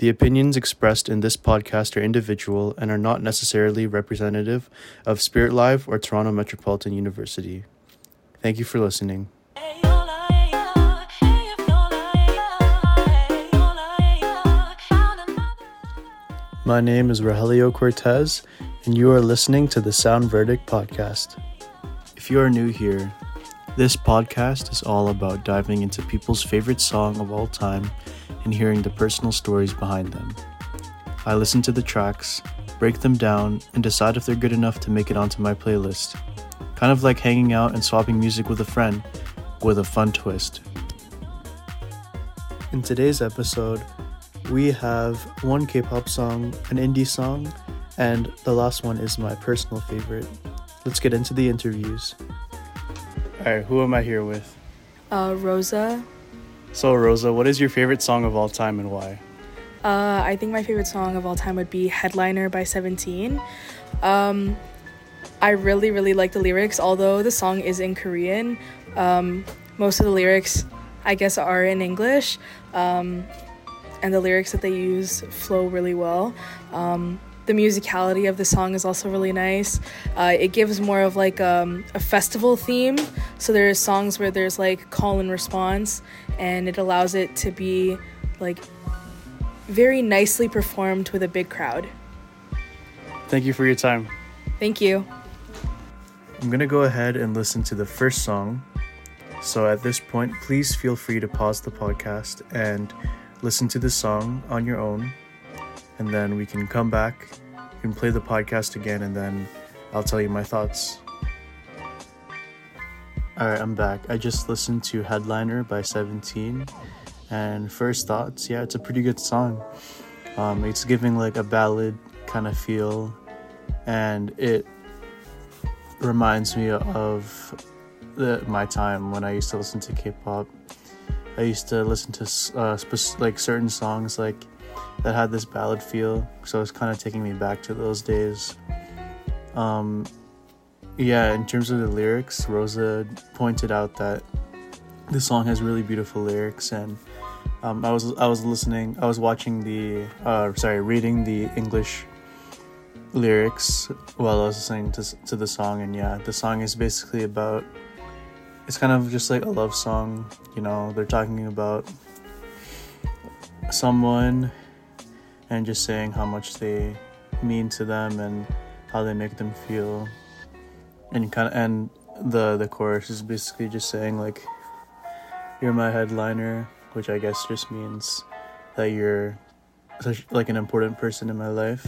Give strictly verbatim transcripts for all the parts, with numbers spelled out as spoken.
The opinions expressed in this podcast are individual and are not necessarily representative of Spirit Live or Toronto Metropolitan University. Thank you for listening. My name is Rogelio Cortez, and you are listening to the Sound Verdict podcast. If you are new here, this podcast is all about diving into people's favorite song of all time and hearing the personal stories behind them. I listen to the tracks, break them down, and decide if they're good enough to make it onto my playlist. Kind of like hanging out and swapping music with a friend, with a fun twist. In today's episode, we have one K-pop song, an indie song, and the last one is my personal favorite. Let's get into the interviews. Alright, who am I here with? Uh, Rosa. So Rosa, what is your favorite song of all time and why? Uh, I think my favorite song of all time would be Headliner by Seventeen. Um, I really, really like the lyrics, although the song is in Korean. Um, most of the lyrics, I guess, are in English. Um, and the lyrics that they use flow really well. Um, the musicality of the song is also really nice. Uh, it gives more of like um, a festival theme. So there's songs where there's like call and response, and it allows it to be like very nicely performed with a big crowd. Thank you for your time. Thank you. I'm gonna go ahead and listen to the first song. So at this point, please feel free to pause the podcast and listen to the song on your own, and then we can come back, you can play the podcast again, and then I'll tell you my thoughts. Alright, I'm back. I just listened to Headliner by Seventeen, and first thoughts, yeah, it's a pretty good song. Um, it's giving like a ballad kind of feel, and it reminds me of the, my time when I used to listen to K-pop. I used to listen to uh, sp- like certain songs like that had this ballad feel, so it's kind of taking me back to those days. Um, yeah, in terms of the lyrics, Rosa pointed out that the song has really beautiful lyrics, and um, I was I was listening, I was watching the, uh, sorry, reading the English lyrics while I was listening to to the song, and yeah, the song is basically about. It's kind of just like a love song, you know, they're talking about someone and just saying how much they mean to them and how they make them feel. And kind of, and the, the chorus is basically just saying like, you're my headliner, which I guess just means that you're such, like an important person in my life.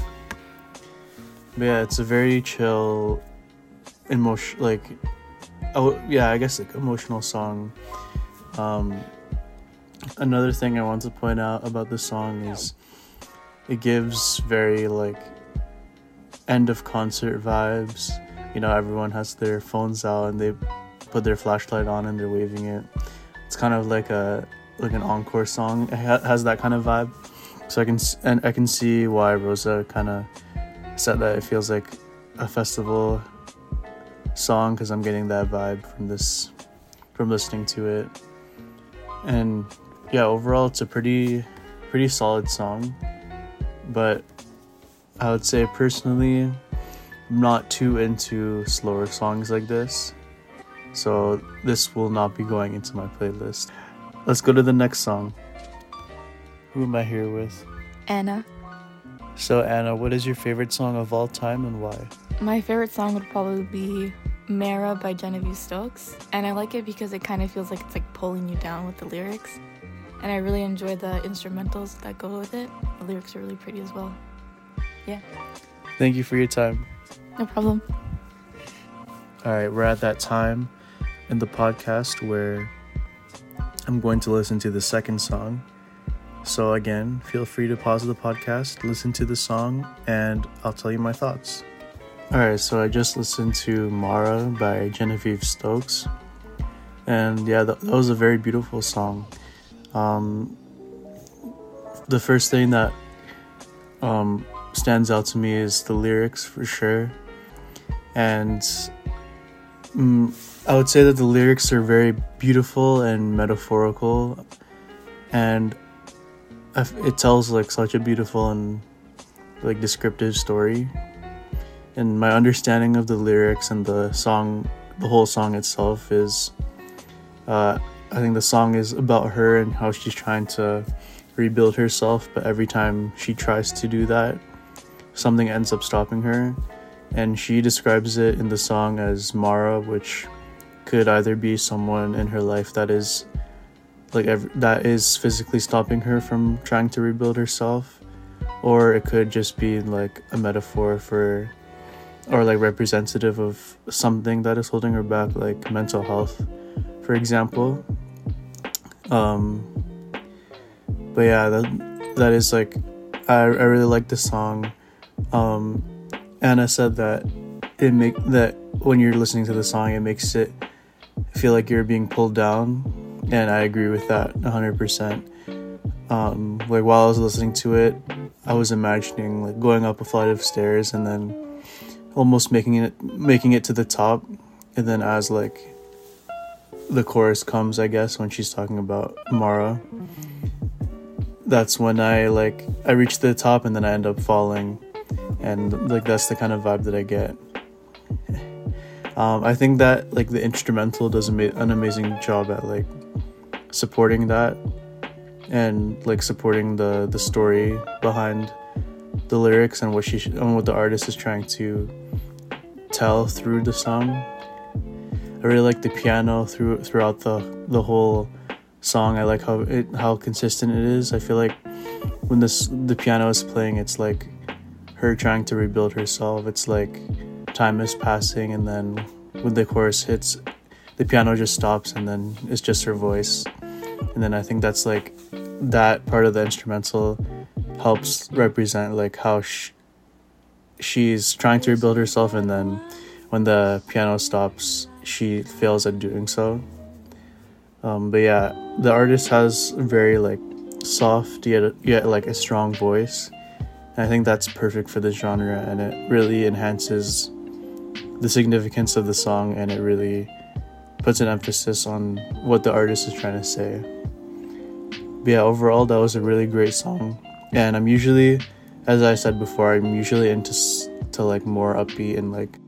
But yeah, it's a very chill, emotion, like, oh yeah, I guess like emotional song. Um, another thing I want to point out about the song is it gives very like end of concert vibes. You know, everyone has their phones out and they put their flashlight on and they're waving it. It's kind of like a like an encore song. It ha- has that kind of vibe. So I can and I can see why Rosa kind of said that it feels like a festival song, because I'm getting that vibe from this from listening to it. And yeah, overall it's a pretty pretty solid song, but I would say personally I'm not too into slower songs like this, so this will not be going into my playlist. Let's go to the next song. Who am I here with? Anna. So Anna, what is your favorite song of all time and why? My favorite song would probably be Mara by Genevieve Stokes, and I like it because it kind of feels like it's like pulling you down with the lyrics, and I really enjoy the instrumentals that go with it. The lyrics are really pretty as well. Yeah. Thank you for your time. No problem. Alright, we're at that time in the podcast where I'm going to listen to the second song. So again, feel free to pause the podcast, listen to the song, and I'll tell you my thoughts. Alright, so I just listened to Mara by Genevieve Stokes, and yeah, that, that was a very beautiful song. Um, the first thing that um, stands out to me is the lyrics for sure, and mm, I would say that the lyrics are very beautiful and metaphorical, and it tells like such a beautiful and like descriptive story. And my understanding of the lyrics and the song, the whole song itself is, uh, I think the song is about her and how she's trying to rebuild herself, but every time she tries to do that, something ends up stopping her. And she describes it in the song as Mara, which could either be someone in her life that is like ev- that is physically stopping her from trying to rebuild herself, or it could just be like a metaphor for, or like representative of something that is holding her back, like mental health, for example. Um, but yeah, that that is like, I I really like the song. Um, Anna said that it make that when you're listening to the song, it makes it feel like you're being pulled down, and I agree with that one hundred percent. Um, like while I was listening to it, I was imagining like going up a flight of stairs and then almost making it making it to the top, and then as like the chorus comes, I guess, when she's talking about Mara, that's when I like I reach the top and then I end up falling, and like that's the kind of vibe that I get. Um, I think that like the instrumental does ama- an amazing job at like supporting that and like supporting the the story behind the lyrics and what she sh- and what the artist is trying to tell through the song. I really like the piano through throughout the the whole song. I like how it how consistent it is. I feel like when this the piano is playing, it's like her trying to rebuild herself. It's like time is passing, and then when the chorus hits, the piano just stops, and then it's just her voice. And then I think that's like that part of the instrumental helps represent like how sh- she's trying to rebuild herself, and then when the piano stops, she fails at doing so. Um, but yeah, the artist has a very like soft yet yet like a strong voice. And I think that's perfect for the genre, and it really enhances the significance of the song, and it really puts an emphasis on what the artist is trying to say. But yeah, overall, that was a really great song. And I'm usually, as I said before, I'm usually into to like more upbeat and like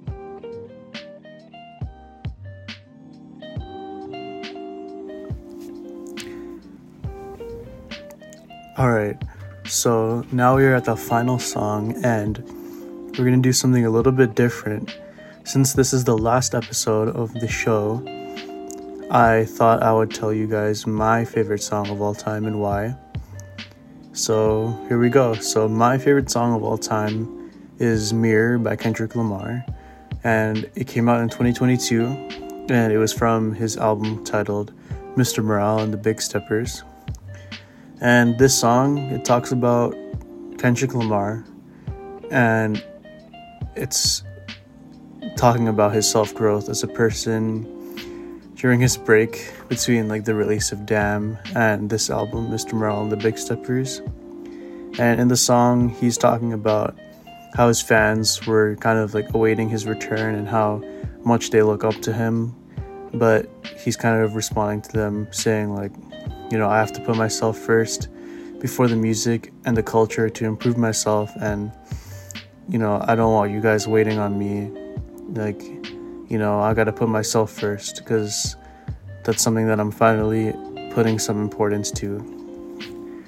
Alright, so now we're at the final song, and we're gonna do something a little bit different. Since this is the last episode of the show, I thought I would tell you guys my favorite song of all time and why. So here we go. So my favorite song of all time is Mirror by Kendrick Lamar, and it came out in twenty twenty-two, and it was from his album titled Mister Morale and the Big Steppers. And this song, it talks about Kendrick Lamar, and it's talking about his self-growth as a person during his break between like the release of Damn and this album, Mister Morale and the Big Steppers. And in the song, he's talking about how his fans were kind of like awaiting his return and how much they look up to him, but he's kind of responding to them saying like, you know, I have to put myself first before the music and the culture to improve myself, and you know, I don't want you guys waiting on me. Like, you know, I gotta put myself first, because that's something that I'm finally putting some importance to.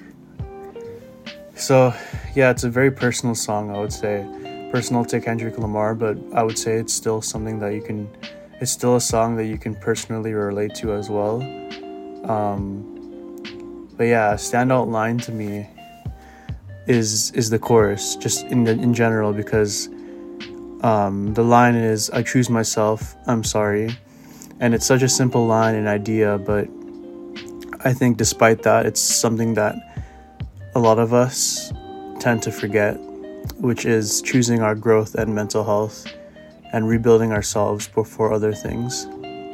So yeah, it's a very personal song, I would say. Personal to Kendrick Lamar, but I would say it's still something that you can, it's still a song that you can personally relate to as well. Um, but yeah, a standout line to me is is the chorus, just in in general, because um, the line is, I choose myself, I'm sorry. And it's such a simple line and idea, but I think despite that, it's something that a lot of us tend to forget, which is choosing our growth and mental health and rebuilding ourselves before other things.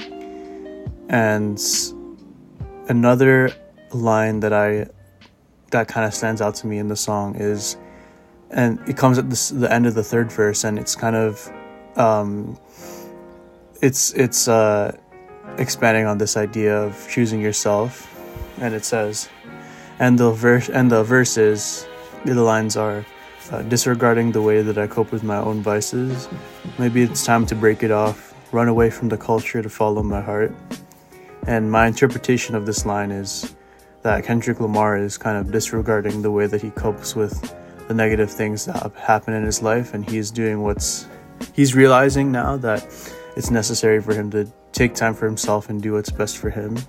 And another line that I that kind of stands out to me in the song is, and it comes at this, the end of the third verse, and it's kind of um, it's it's uh, expanding on this idea of choosing yourself, and it says, And the verse and the verses, the lines are, uh, disregarding the way that I cope with my own vices. Maybe it's time to break it off, run away from the culture to follow my heart. And my interpretation of this line is that Kendrick Lamar is kind of disregarding the way that he copes with the negative things that happen in his life, and he's doing what's he's realizing now that it's necessary for him to take time for himself and do what's best for him.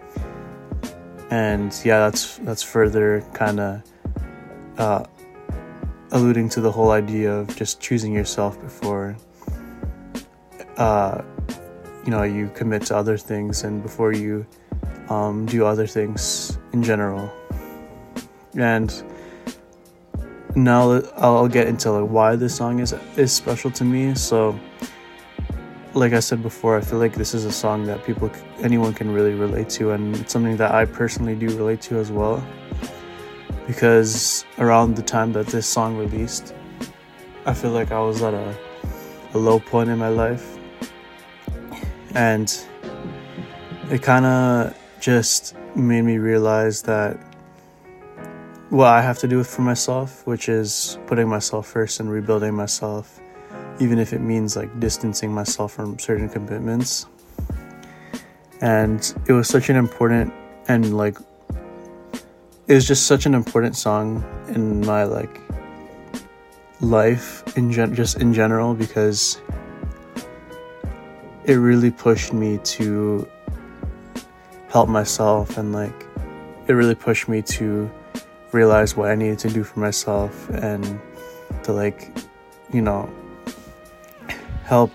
And yeah, that's that's further kind of uh, alluding to the whole idea of just choosing yourself before uh, you know you commit to other things, and before you um, do other things in general. And now I'll get into like why this song is is special to me. So, like I said before, I feel like this is a song that people, anyone can really relate to, and it's something that I personally do relate to as well. Because around the time that this song released, I feel like I was at a, a low point in my life, and it kind of just made me realize that what I have to do for myself, which is putting myself first and rebuilding myself, even if it means like distancing myself from certain commitments. And it was such an important and like it was just such an important song in my like life in gen- just in general, because it really pushed me to help myself, and like it really pushed me to realize what I needed to do for myself, and to like, you know, help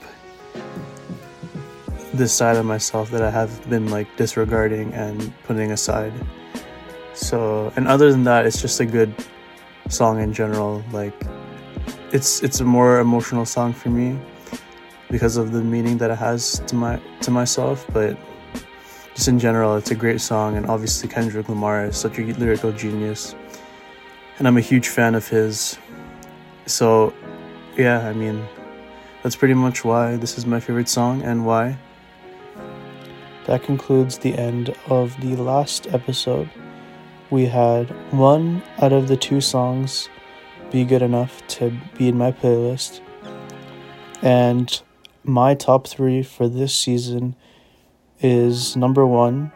this side of myself that I have been like disregarding and putting aside. So, and other than that, it's just a good song in general. Like it's it's a more emotional song for me because of the meaning that it has to my to myself, but just in general, it's a great song. And obviously Kendrick Lamar is such a lyrical genius, and I'm a huge fan of his. So yeah, I mean, that's pretty much why this is my favorite song and why. That concludes the end of the last episode. We had one out of the two songs be good enough to be in my playlist. And my top three for this season is number one,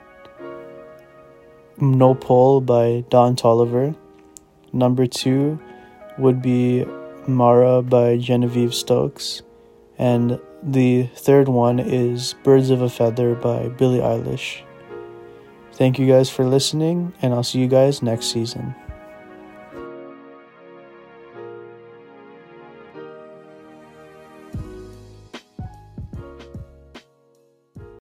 No Pole by Don Toliver. Number two would be Mara by Genevieve Stokes. And the third one is Birds of a Feather by Billie Eilish. Thank you guys for listening, and I'll see you guys next season.